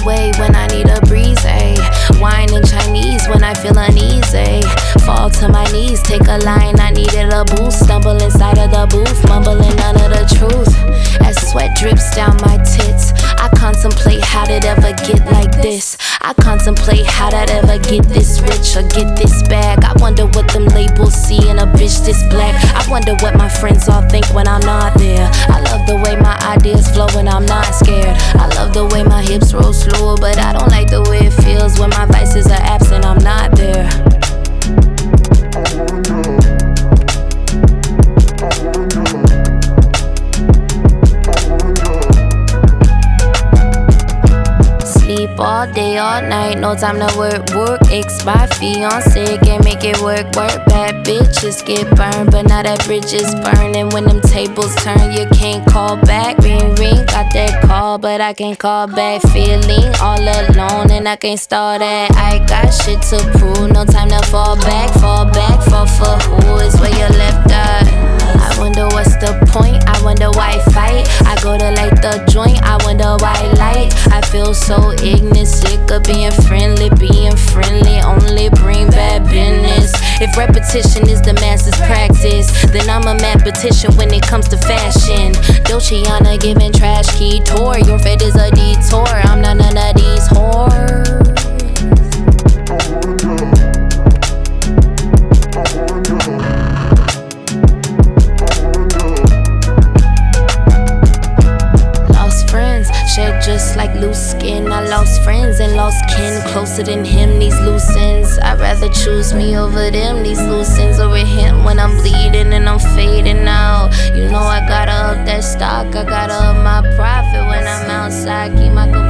away when I need a breeze, ayy. Wine and Chinese when I feel uneasy. Fall to my knees, take a line, I needed a boost. Stumble inside of the booth, mumbling none of the truth. As sweat drips down my tits, I contemplate how did it ever get like this. I contemplate how did I ever get this rich or get this bag. I wonder what them labels see in a bitch this black. I wonder what my friends all think when I'm not there. I love the way my ideas flow when I'm not scared. I love the way my hips roll slower, but I don't like the way it feels when my vices are absent, I'm not there. Sleep all day, all night, no time to work. Ex my fiance, can't make it work. Bad bitches get burned, but now that bridge is burning. When them tables turn, you can't call back. Ring, got that call, but I can't call back. Feeling all alone, and I can't start that. I got shit to prove, no time to fall back. Fall for who is where you left at. I wonder what's the point, I wonder why fight. I go to light the joint, I wonder why light. I feel so ignorant, sick of being friendly. Being friendly only bring bad business. If repetition is the master's practice, then I'm a mathematician when it comes to fashion. Dolciana giving trash key tour. Your fate is a detour, I'm not none of these whores. Shed just like loose skin. I lost friends and lost kin. Closer than him, these loose ends. I'd rather choose me over them. These loose ends over him when I'm bleeding and I'm fading out. You know I gotta up that stock, I gotta up my profit when I'm outside. Keep my